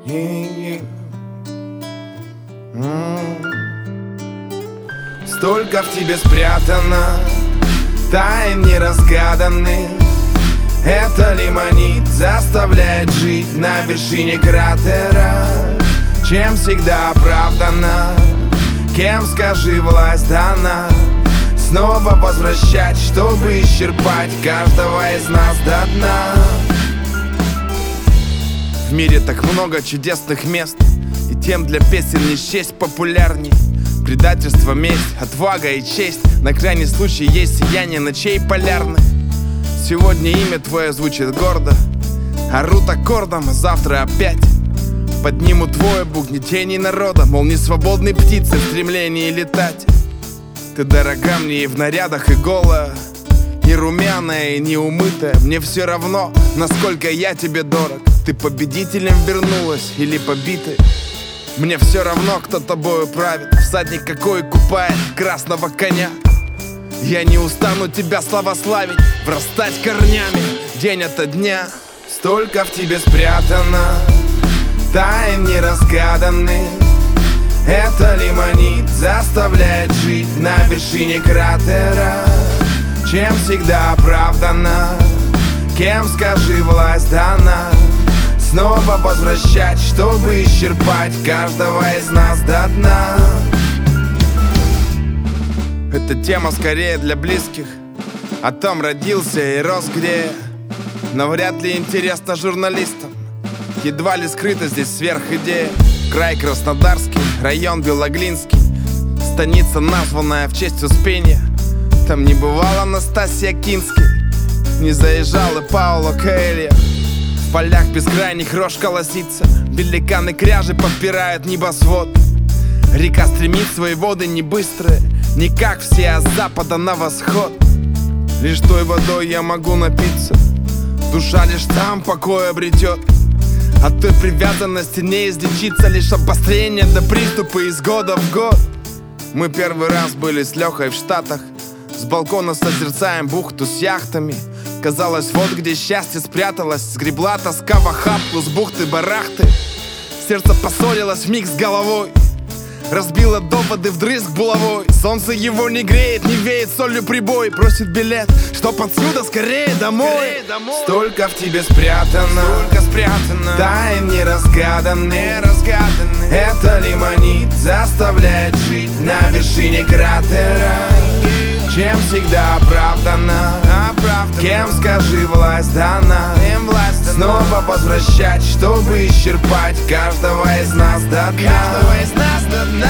Столько в тебе спрятано тайн неразгаданных. Это лимонит заставляет жить на вершине кратера. Чем всегда оправдана, кем, скажи, власть дана? Снова возвращать, чтобы исчерпать каждого из нас до дна. В мире так много чудесных мест, и тем для песен не счесть популярней. Предательство, месть, отвага и честь. На крайний случай есть сияние ночей полярных. Сегодня имя твое звучит гордо, орут аккордом, а завтра опять поднимут твое угнетений народа. Мол, не свободные птицы в стремлении летать. Ты дорога мне и в нарядах, и голая, и румяная, и неумытая. Мне все равно, насколько я тебе дорог. Ты победителем вернулась или побитой. Мне все равно, кто тобою правит. Всадник какой купает красного коня. Я не устану тебя славославить, врастать корнями день ото дня. Столько в тебе спрятано тайн неразгаданных. Это лимонит заставляет жить на вершине кратера. Чем всегда оправдана, кем, скажи, власть дана? Снова возвращать, чтобы исчерпать каждого из нас до дна. Эта тема скорее для близких, о том родился и рос где. Но вряд ли интересно журналистам, едва ли скрыта здесь сверхидея. Край Краснодарский, район Белоглинский, станица, названная в честь Успения. Там не бывала Настасья Кински, не заезжал и Пауло Коэльо. В полях бескрайних рожь колосится, великаны кряжи подпирают небосвод. Река стремит свои воды не быстрые, не как все, а с запада на восход. Лишь той водой я могу напиться, душа лишь там покой обретет. От той привязанности не излечиться, лишь обострение до приступа из года в год. Мы первый раз были с Лехой в Штатах, с балкона созерцаем бухту с яхтами. Казалось, вот где счастье спряталось, сгребла тоска в охапку с бухты-барахты. Сердце поссорилось вмиг с головой, разбило доводы вдрызг булавой. Солнце его не греет, не веет солью прибой. Просит билет, чтоб отсюда скорее домой. Столько в тебе спрятано тайн неразгаданных. Это лимонит заставляет жить на вершине кратера. Чем всегда оправдана, кем, скажи, власть дана? Снова возвращать, чтобы исчерпать каждого из нас до дна.